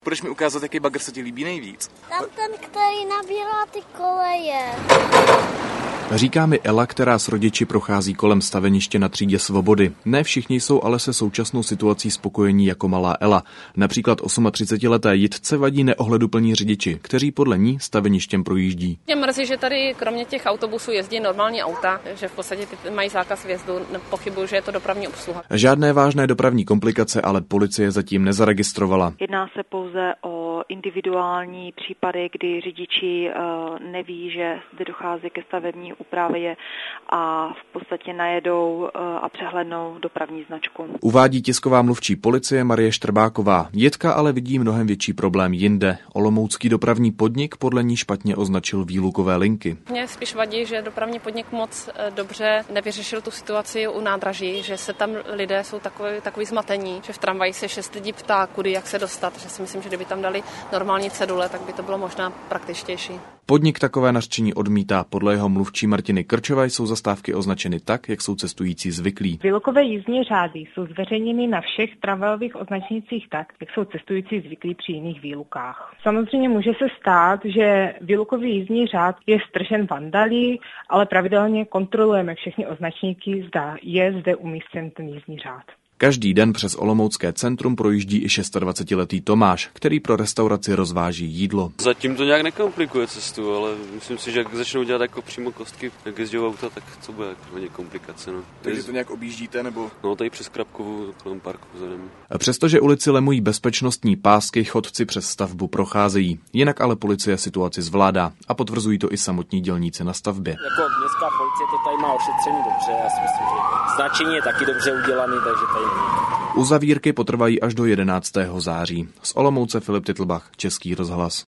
Budeš mi ukázat, jaký bagr se ti líbí nejvíc? Tam ten, který nabírá ty koleje. Říká mi Ela, která s rodiči prochází kolem staveniště na třídě Svobody. Ne všichni jsou ale se současnou situací spokojení jako malá Ela. Například 38leté Jitce vadí neohleduplní řidiči, kteří podle ní staveništěm projíždí. Mě mrzí, že tady kromě těch autobusů jezdí normální auta, že v podstatě mají zákaz vjezdu. Pochybuji, že je to dopravní obsluha. Žádné vážné dopravní komplikace ale policie zatím nezaregistrovala. Jedná se pouze o individuální případy, kdy řidiči neví, že zde dochází ke stavební úpravě a v podstatě najedou a přehlédnou dopravní značku. Uvádí tisková mluvčí policie Marie Štrbáková. Jitka ale vidí mnohem větší problém jinde. Olomoucký dopravní podnik podle ní špatně označil výlukové linky. Mně spíš vadí, že dopravní podnik moc dobře nevyřešil tu situaci u nádraží, že se tam lidé jsou takový zmatení, že v tramvaji se 6 lidí ptá, kudy, jak se dostat. Že si myslím, že kdyby tam dali normální cedule, tak by to bylo možná praktičtější. Podnik takové nařčení odmítá. Podle jeho mluvčí Martiny Krčové jsou zastávky označeny tak, jak jsou cestující zvyklí. Výlukové jízdní řády jsou zveřejněny na všech tramvajových označnicích tak, jak jsou cestující zvyklí při jiných výlukách. Samozřejmě může se stát, že výlukový jízdní řád je stržen vandaly, ale pravidelně kontrolujeme všechny označníky, zda je zde umístěn ten jízdní řád. Každý den přes Olomoucké centrum projíždí i 26letý Tomáš, který pro restauraci rozváží jídlo. Zatím to nějak nekomplikuje cestu, ale myslím si, že jak začnou dělat jako přímo kostky, jak jezdí auta, tak co bude hodně komplikace. No. Takže to nějak objíždíte nebo? No, tady přes Krapkovu kolem parku vzadem. Přestože ulici lemují bezpečnostní pásky, chodci přes stavbu procházejí. Jinak ale policie situaci zvládá a potvrzují to i samotní dělníci na stavbě. Jako městská policie to tady má ošetřený dobře, já si myslím, že značení je taky dobře udělaný, takže tady Uzavírky potrvají až do 11. září. Z Olomouce Filip Titlbach, Český rozhlas.